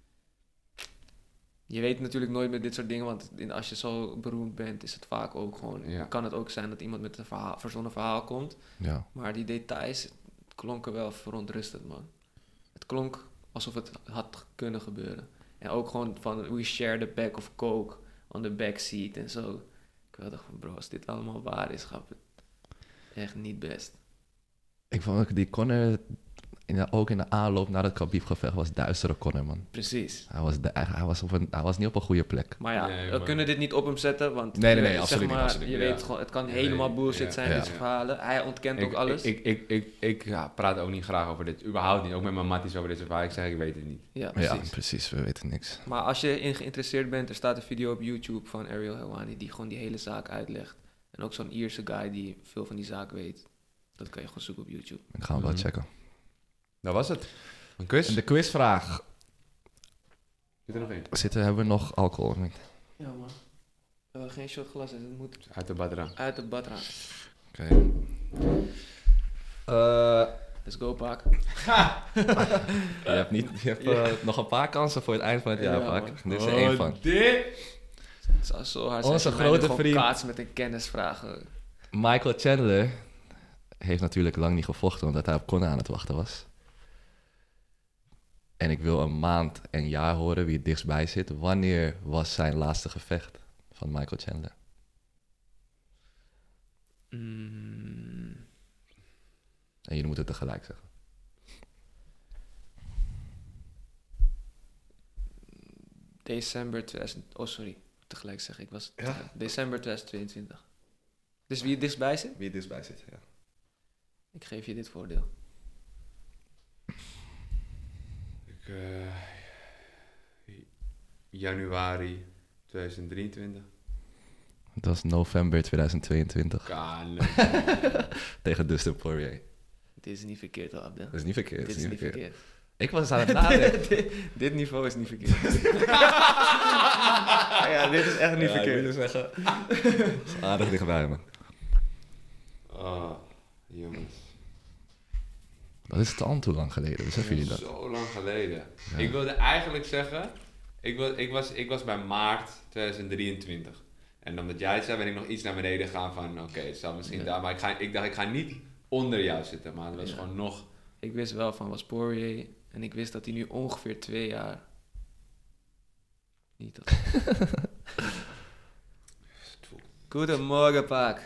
Je weet natuurlijk nooit met dit soort dingen, want als je zo beroemd bent, is het vaak ook gewoon... Ja. Kan het ook zijn dat iemand met een verzonnen verhaal komt. Ja. Maar die details klonken wel verontrustend, man. Het klonk alsof het had kunnen gebeuren. En ook gewoon van, we share the bag of coke on the back seat en zo. Ik dacht van, bro, als dit allemaal waar is, gaat het echt niet best. Ik vond ook die Conor, ook in de aanloop naar het Khabib-gevecht, was duistere Conor, man. Precies. Hij was niet op een goede plek. Maar ja, Nee, we maar- kunnen dit niet op hem zetten, want Nee, zeg absoluut niet, maar, absoluut je niet, weet ja. gewoon, het kan Ja, helemaal nee, bullshit ja, zijn, ja. dit soort verhalen. Hij ontkent ook alles. Ik praat ook niet graag over dit. Überhaupt niet. Ook met mijn matties over dit soort verhalen. Ik zeg, ik weet het niet. Ja, Ja, precies. precies. We weten niks. Maar als je geïnteresseerd bent, er staat een video op YouTube van Ariel Helwani die gewoon die hele zaak uitlegt. En ook zo'n Ierse guy die veel van die zaak weet. Dat kan je gewoon zoeken op YouTube. Dan gaan we wel Mhm. checken. Dat was het. Een kus. En de quizvraag. Zit er nog in? Hebben we nog alcohol? of niet? Ja man. We hebben geen shotglas, dus het moet Uit de badra. uit de badra. Oké. Let's go, Paak. Je hebt nog een paar kansen voor het eind van het jaar, Ja, Pak. man. Dit is er één van. Het zou zo hard zijn Onze als je mij nu grote gewoon vriend. kaats met een kennisvraag. Michael Chandler heeft natuurlijk lang niet gevochten omdat hij op Conor aan het wachten was. En ik wil een maand en jaar horen wie het dichtstbij zit. Wanneer was zijn laatste gevecht van Michael Chandler? En jullie moeten het tegelijk zeggen. December 2000... Oh, sorry. Tegelijk zeg ik. Was het december 2022. Dus wie het dichtstbij zit? Wie het dichtstbij zit, ja. Ik geef je dit voordeel. Januari 2023. Dat was november 2022 Kan. tegen Dustin Poirier. Dit is niet verkeerd, hoor, Abdel. Dat is niet verkeerd. Dit is niet verkeerd. Ik was aan het nadenken. Dit niveau is niet verkeerd. Ja, dit is echt niet verkeerd. zeggen. Aardig dichtbij, man. Oh, jongens. Dat is al te lang geleden, beseffen jullie dat? Zo lang geleden. Ja. Ik wilde eigenlijk zeggen... Ik was bij maart 2023. En omdat jij het zei, ben ik nog iets naar beneden gegaan van... Oké, het zal misschien Ja. daar... Maar ik dacht, ik ga niet onder jou zitten. Maar het was Ja. gewoon nog... Ik wist wel van was Poirier. En ik wist dat hij nu ongeveer 2 jaar... Niet dat... Goedemorgen, Paak.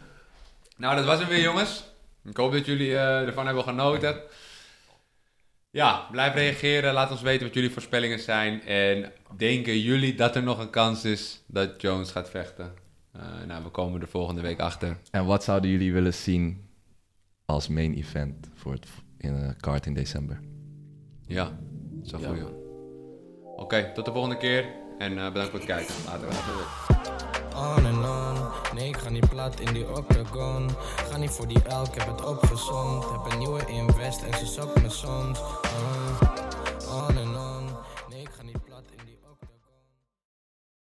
Nou, dat was hem weer, jongens. Ik hoop dat jullie ervan hebben genoten. Ja, blijf reageren. Laat ons weten wat jullie voorspellingen zijn. En denken jullie dat er nog een kans is dat Jones gaat vechten? We komen er volgende week achter. En wat zouden jullie willen zien als main event voor het card in december? Ja, dat is een goeie. Oké, tot de volgende keer. En bedankt voor het kijken. Later. On en on, nee ik ga niet plat in die octagon. Ga niet voor die elk, heb het opgezond. Heb een nieuwe invest en ze zokt me soms.